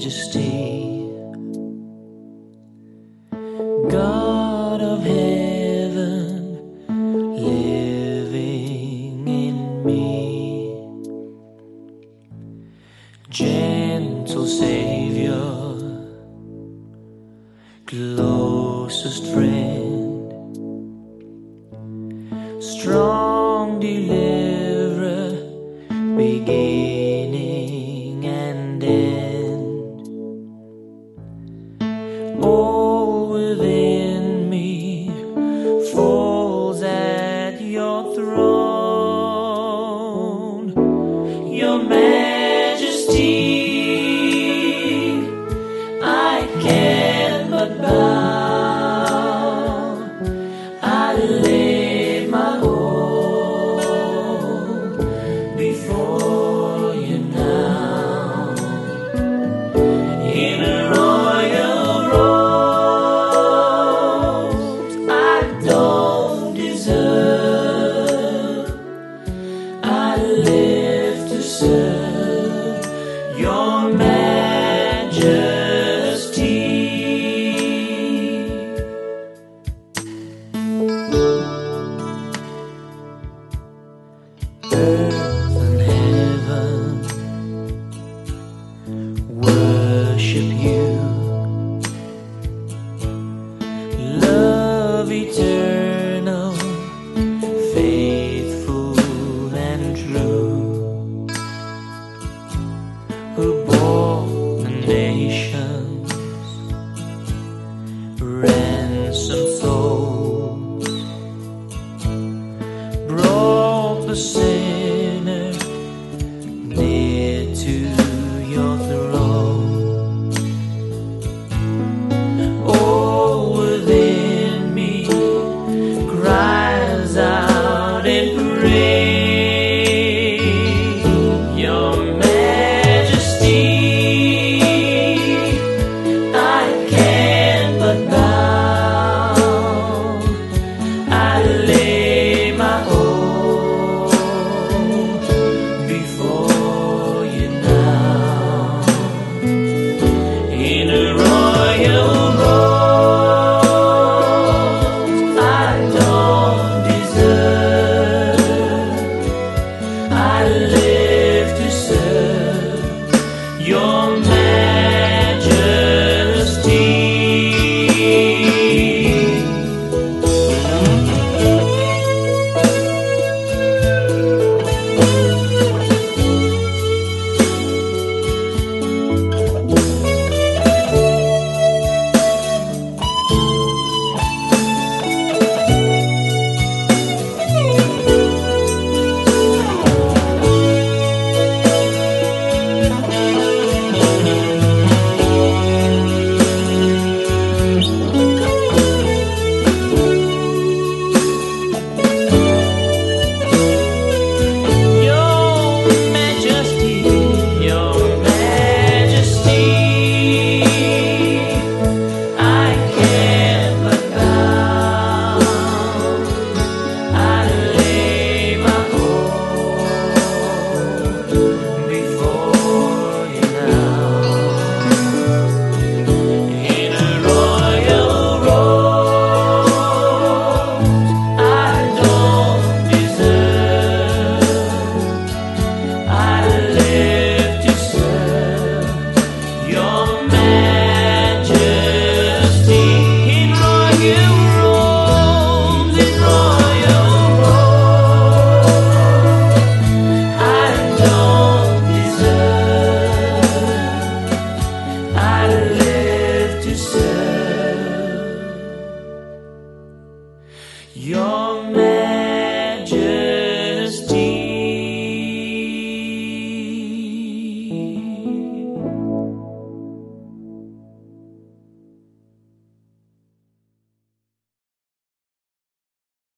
majesty, God of heaven, living in me, gentle Savior, closest friend, strong deliverer, beginning and end, all within me falls at your throne, your majesty. I can but bow, I lay my all before you now, in a royal robes I don't deserve. I live to serve your majesty. Earth and heaven worship you, love eternal, faithful and true, who bought the nations, ransomed souls, brought the sinner near to your throne. All within me cries out in praise, your majesty. I can but bow, I lay my all before you now, in a royal robe I don't deserve. I